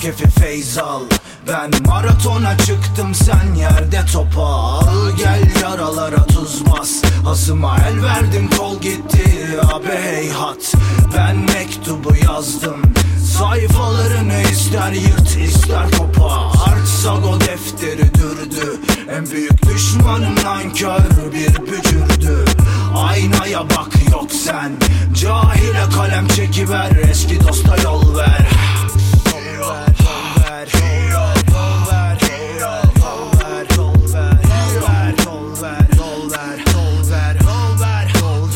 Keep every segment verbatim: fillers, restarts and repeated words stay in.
kefi feyz al. Ben maratona çıktım, sen yerde topal. Gel yaralara tuz bas, hasıma el verdim, kol gitti abi heyhat. Ben mektubu yazdım, sayfalarını ister yırt ister kopart. Sago defteri dürdü, en büyük düşmanım nankör bir bücürdü. Aynaya bak yok sen, cahile kalem çekiver, eski dosta yol ver. Yol ver, yol ver, yol ver, yol ver, yol ver, yol ver, yol ver, yol ver, yol ver, yol ver, yol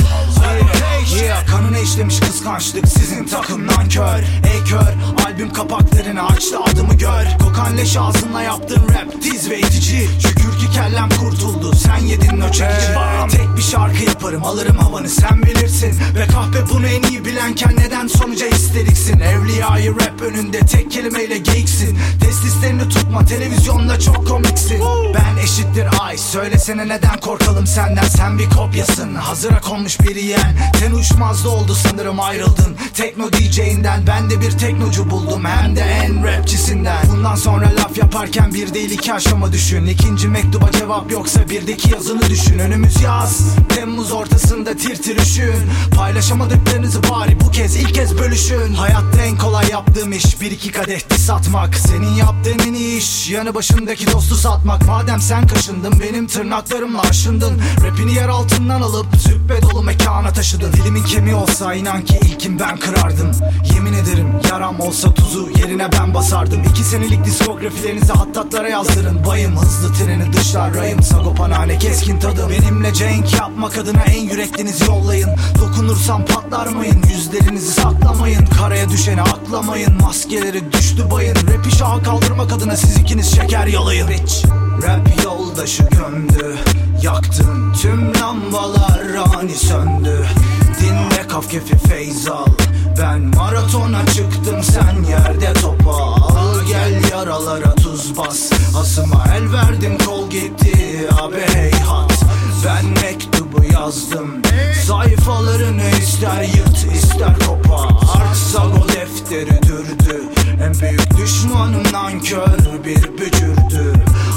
ver. Yeah, kanına işlemiş kıskançlık, sizin takım nankör. Ey kör, albüm kapaklarını açtı, adımı gör. Kokan leş ağzınla yaptığın rap tiz ve itici. Şükür ki kellem kurtuldu, sen yedin o çekici. Tek bir şarkı yaparım, alırım havanı, sen bilirsin. Ve kahpe bunu en iyi bilenken neden sonuca isteriksin? Evliyayı rap önünde tek kelimeyle geyiksin. Testislerini tutma, televizyonda çok komiksin. Ben eşittir ay, söylesene neden korkalım senden? Sen bir kopyasın, hazıra konmuş bir yeğen. Ten uçmazda oldu sanırım, ayrıldın tekno D J'inden. Ben de bir teknocu buldum, hem de en rapçisinden. Bundan sonra laf yaparken bir değil iki aşama düşün. İkinci mektuba cevap yoksa birdeki yazını düşün. Önümüz yaz, Temmuz ortasında tir tir üşün. Paylaşamadıklarınızı bari bu kez ilk kez bölüşün. Hayatta en kolay yaptığım iş bir iki kadeh diss atmak. Senin yaptığın en iyi iş yanı başındaki dostu satmak. Madem sen kaşındın, benim tırnaklarımla aşındın. Rapini yer altından alıp züppe dolu mekana taşıdın. Dilimin kemiği olsa inan ki ilkin ben kırardım. Yemin ederim yaram olsa tuzu yerine ben basardım. İki senelik diskografilerinizi hattatlara yazdırın. Bayım hızlı treni dışlar rayım, sagopanhane keskin tadım. Benimle cenk yapmak adına en yüreklinizi yollayın. Dokunursam patlar mıyın? Yüzlerinizi saklamayın. Karaya düşeni aklamayın. Maskeleri düştü bayın. Rap'i şaha kaldırmak adına siz ikiniz şeker yalayın. Rich rap yoldaşı gömdü, yaktın tüm lambalar ani söndü. Dinle kaf kefi feyz al. Ben maratona çıktım, sen yerde topal. Gel yaralara tuz bas, hasıma el verdim, kol gitti abi heyhat. Ben mektubu yazdım, sayfalarını ister yırt ister kopart. Sago defteri dürdü, en büyük düşmanım nankör bir bücürdü.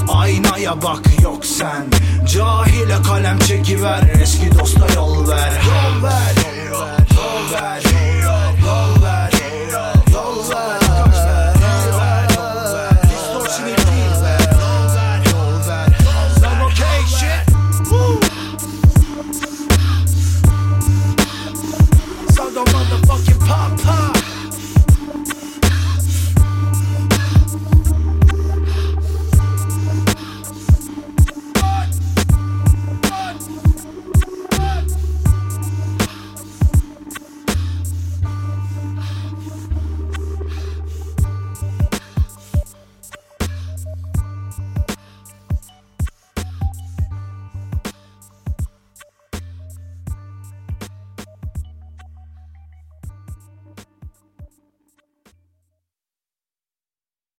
Aynaya bak yok sen, cahile kalem çekiver, eski dosta yol ver. Yol ver, yol ver, yol ver.